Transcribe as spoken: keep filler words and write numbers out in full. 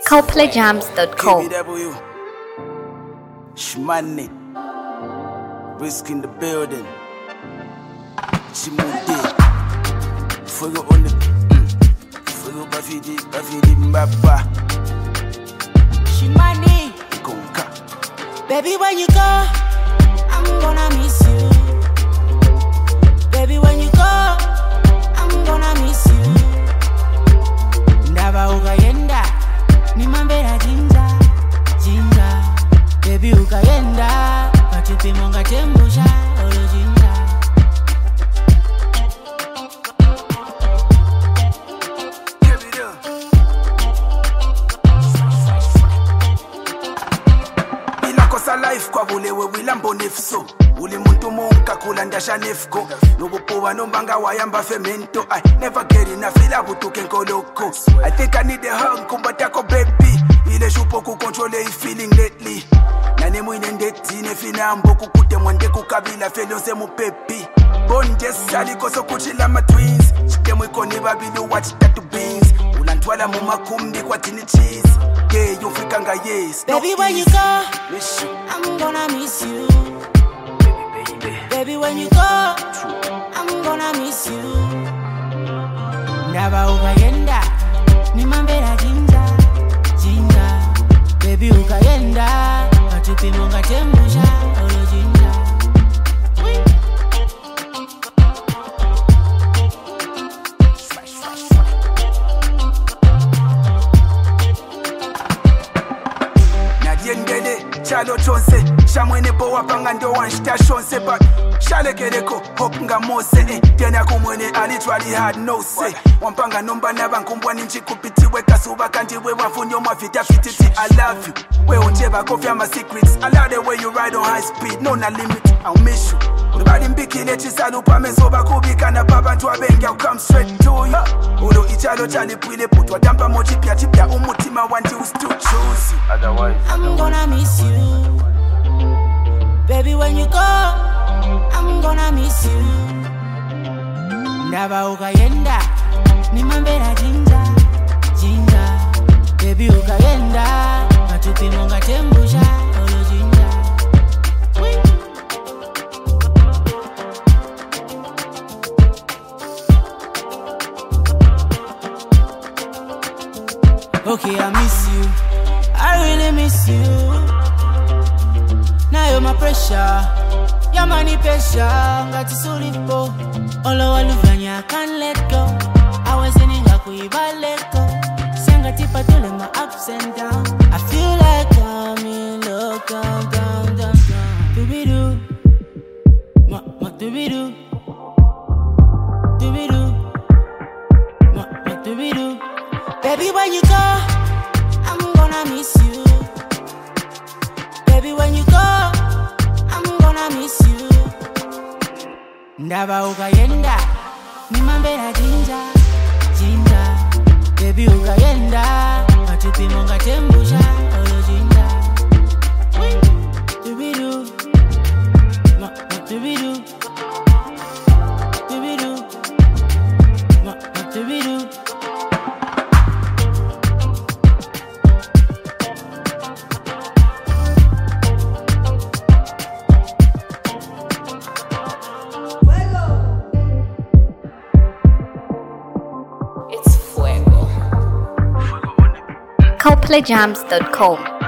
coplay jams dot com. K B W, Shmani, Risk in the building, Chimude, Fuego on the, Fuego Bafidi, Bafidi Mbaba, Shmani, Konka. Baby, when you go, I'm gonna miss you. Baby, when you go, I'm gonna miss you. Ndaba ukayenda, nimambera jinja, jinja. Baby ukayenda, kachupi monga tembusha, olo jinja. Give it up. Ilakosa life kwa bulewe wilambo nefso. Uli muntu monka kulandasha nefko. Nubupuwa nombanga wayamba femento. I never get enough, ila butuke nkoloko. I think I need a hug, kumbatako baby. Ile shupo kukontrole I feeling lately. Nane mwine ndeti nefina mboku kute mwande kukabila felyo se mupepi. Bonde sali koso kuchila ma twins. Chike mwiko ni babilu watch tattoo beans. Ulantwala mumakumbi kwa tini cheese. Yeah, you fikanga yes. Baby, when you go, miss you. I'm gonna miss you. Baby, baby. Baby, when you go, I'm gonna miss you. Ndaba ukayenda, nimambera jinja, jinja. Baby ukayenda, kachupi monga tembusha, olo jinja. Nadiendele, chalo chonse. Shamwene po wapanga ndo wanshita shonse. But shale keleko, hope nga mose eh. Tena kumwene I literally had no say. Wampanga nomba naba nkumbwa ninchi kupitiwe. Kasuba kantiwe wafunyo mafita fititi. I love you, we unjeba kofia my secrets. I love the way you ride on high speed, no na limit, I'll miss you. Ulibali mbikile chisalu pamezoba kubika na baba ntuwa bengi I'll come straight to you. Ulo ichalo chali pwile putwa dampa mochi pia chipya umutima wanti will still choose you. Otherwise I'm gonna miss you. Baby, when you go, I'm gonna miss you. Ndaba ukayenda, nimambera jinja, jinja. Baby ukayenda, kachupi monga tembusha, olo jinja. Okay, I miss you. I really miss you. Now you're my pressure. Your money pressure. Got sulipo. Olo waluvanya, I can't let go. I was in Ingakuiba let go. Sanga tipa tole my ups and downs. I feel like I'm in love, down, down, down, down. Do-be-do. Ma, ma, do-be-do. Do-be-do. Ma, ma, do-be-do. Baby, when you go, I'm gonna miss you. Baby, when you go, I'm gonna miss you. Ndaba ukayenda, nimambera jinja, jinja. Baby ukayenda, kachupi monga tembusha, olo jinja. Do-be-do, ma, ma, do-be-do. Do-be-do, ma, ma, do-be-do. coplay jams dot com.